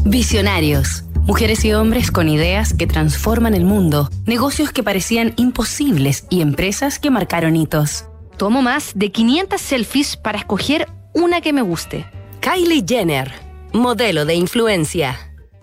Visionarios. Mujeres y hombres con ideas que transforman el mundo, negocios que parecían imposibles y empresas que marcaron hitos. Tomo más de 500 selfies para escoger una que me guste. Kylie Jenner, modelo de influencia.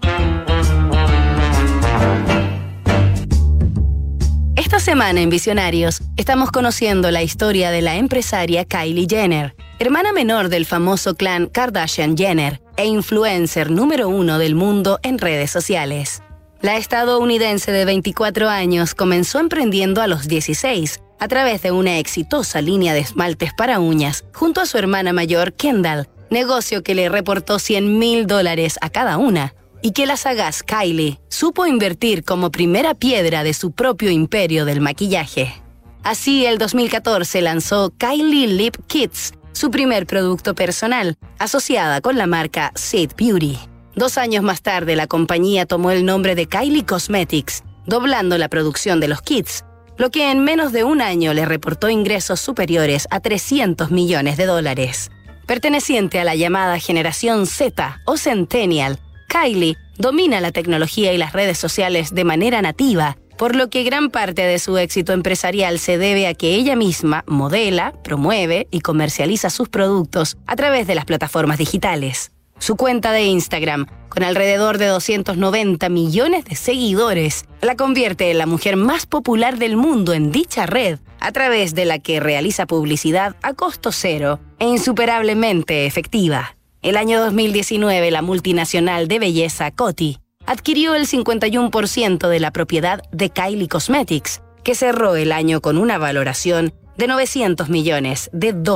Esta semana en Visionarios estamos conociendo la historia de la empresaria Kylie Jenner, hermana menor del famoso clan Kardashian-Jenner e influencer número 1 del mundo en redes sociales. La estadounidense de 24 años comenzó emprendiendo a los 16 a través de una exitosa línea de esmaltes para uñas junto a su hermana mayor Kendall, negocio que le reportó $100,000 a cada una, y que la sagaz Kylie supo invertir como primera piedra de su propio imperio del maquillaje. Así, el 2014 lanzó Kylie Lip Kits, su primer producto personal, asociada con la marca Seed Beauty. 2 años más tarde, la compañía tomó el nombre de Kylie Cosmetics, doblando la producción de los kits, lo que en menos de un año le reportó ingresos superiores a $300 millones. Perteneciente a la llamada generación Z o Centennial, Kylie domina la tecnología y las redes sociales de manera nativa, por lo que gran parte de su éxito empresarial se debe a que ella misma modela, promueve y comercializa sus productos a través de las plataformas digitales. Su cuenta de Instagram, con alrededor de 290 millones de seguidores, la convierte en la mujer más popular del mundo en dicha red, a través de la que realiza publicidad a costo cero e insuperablemente efectiva. El año 2019, la multinacional de belleza Coty adquirió el 51% de la propiedad de Kylie Cosmetics, que cerró el año con una valoración de $900 millones.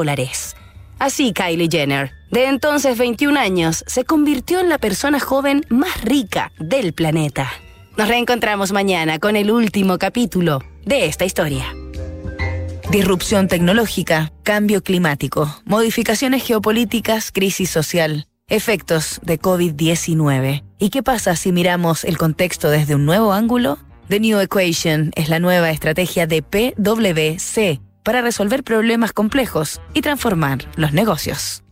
Así, Kylie Jenner, de entonces 21 años, se convirtió en la persona joven más rica del planeta. Nos reencontramos mañana con el último capítulo de esta historia. Disrupción tecnológica, cambio climático, modificaciones geopolíticas, crisis social, efectos de COVID-19. ¿Y qué pasa si miramos el contexto desde un nuevo ángulo? The New Equation es la nueva estrategia de PwC para resolver problemas complejos y transformar los negocios.